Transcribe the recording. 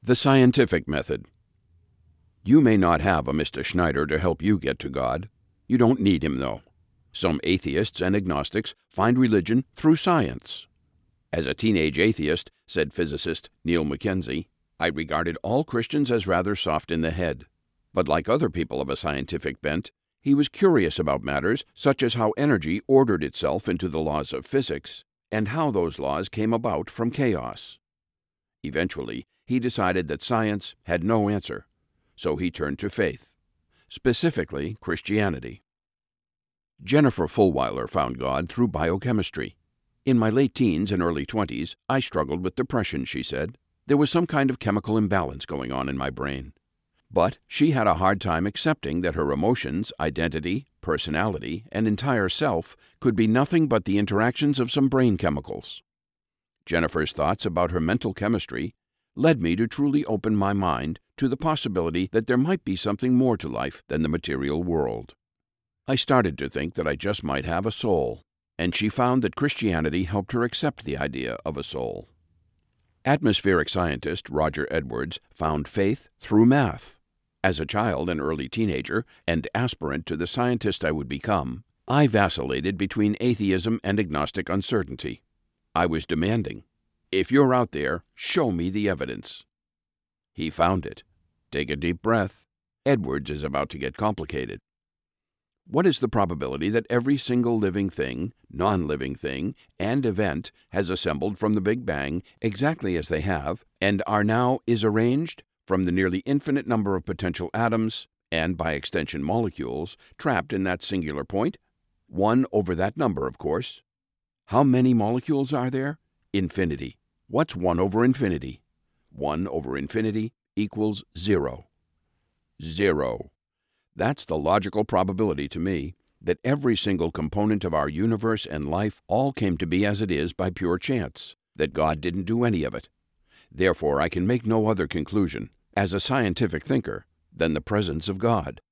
The scientific method. You may not have a Mr. Schneider to help you get to God. You don't need him, though. Some atheists and agnostics find religion through science. As a teenage atheist, said physicist Neil Mackenzie, I regarded all Christians as rather soft in the head. But like other people of a scientific bent, he was curious about matters such as how energy ordered itself into the laws of physics, and how those laws came about from chaos. Eventually, he decided that science had no answer, so he turned to faith, specifically Christianity. Jennifer Fulwiler found God through biochemistry. In my late teens and early 20s, I struggled with depression, she said. There was some kind of chemical imbalance going on in my brain. But she had a hard time accepting that her emotions, identity, personality, and entire self could be nothing but the interactions of some brain chemicals. Jennifer's thoughts about her mental chemistry led me to truly open my mind to the possibility that there might be something more to life than the material world. I started to think that I just might have a soul, and she found that Christianity helped her accept the idea of a soul. Atmospheric scientist Roger Edwards found faith through math. As a child and early teenager, and aspirant to the scientist I would become, I vacillated between atheism and agnostic uncertainty. I was demanding, if you're out there, show me the evidence. He found it. Take a deep breath. Edwards is about to get complicated. What is the probability that every single living thing, non-living thing, and event has assembled from the Big Bang exactly as they have, and are now is arranged from the nearly infinite number of potential atoms, and by extension molecules, trapped in that singular point? 1 over that number, of course. How many molecules are there? Infinity. What's 1 over infinity? 1 over infinity equals 0. 0. That's the logical probability to me, that every single component of our universe and life all came to be as it is by pure chance, that God didn't do any of it. Therefore, I can make no other conclusion, as a scientific thinker, than the presence of God.